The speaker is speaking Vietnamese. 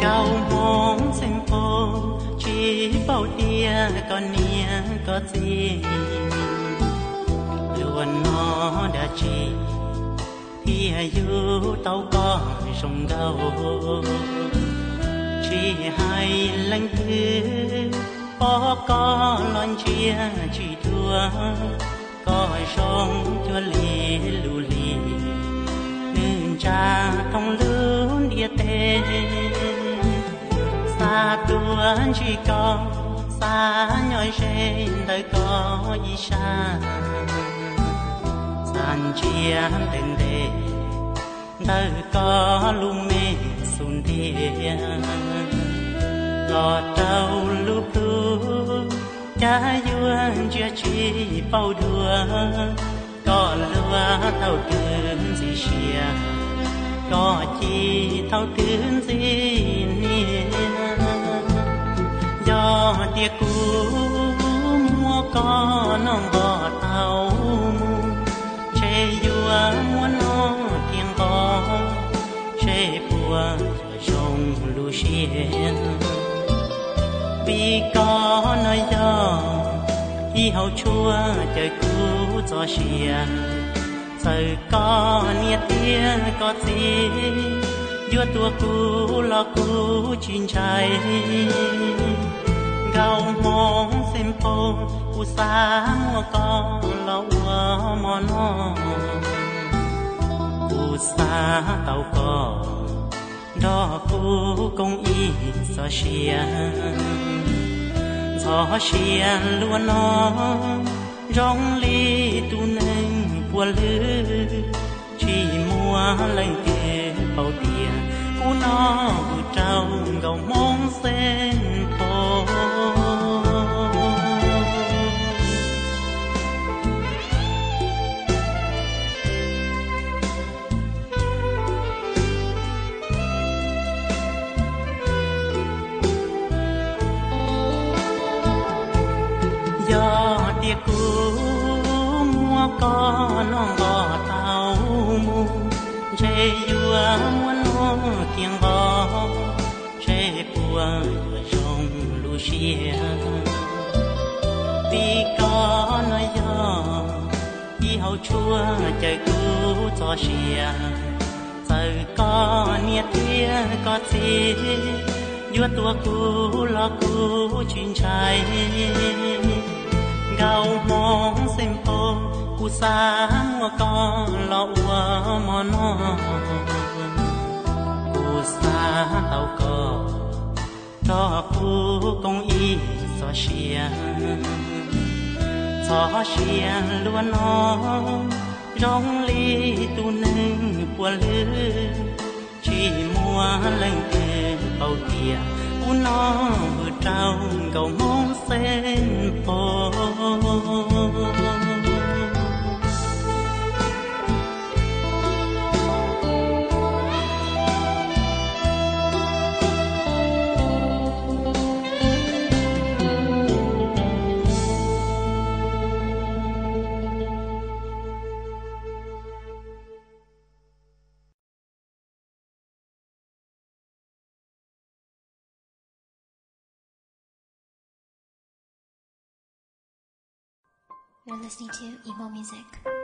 gạo món xem phố chỉ bao tia còn nia có gì luôn nó đã chỉ thì yêu tao có sông gạo chỉ hai lanh thứ có lon chia chỉ thua có sông cho lì lù lì nên cha thông lớn địa tê xa tuôn chỉ có xa nhoi trên đời có ý xa san chia tên đề đời có lung mê xuân thiên gọt trâu lúc lúc cha yuan chia chi bao đua có lúa thâu tương gì xìa có chi thâu tương gì nia do tia cũ mua có nong bò tàu chê yua mua nó thiên bò chê bùa trong lu xiên vì có nói do khi hậu chua trời cũ cho xìa giờ có nia tia có gì vua tua cũ lo cũ chín trái gạo món xem phố u sa mua có lo ua mò nó u sa tàu có đó cũ công y so xiên luôn nó rong ly tu nên bùa lư chỉ mua lên kia bao tiền u nó u trao gạo món xem phố do tia cũ mua có non bò tàu mu chê yua mua nó tiếng bò chê bùa trong lu xia vì có nói do khi hậu chua trời cũ cho xia giờ có nia tia có gì vua tua cũ lo cũ chín trái gạo món xem phố cu sa mua có lo ua mò nó cu sa tàu có đó cũ công y so xiên luôn nó rong ly tu nên bùa lư chỉ mua lên kề bao tiền u nó vừa trao gạo món xem phố You're listening to emo music.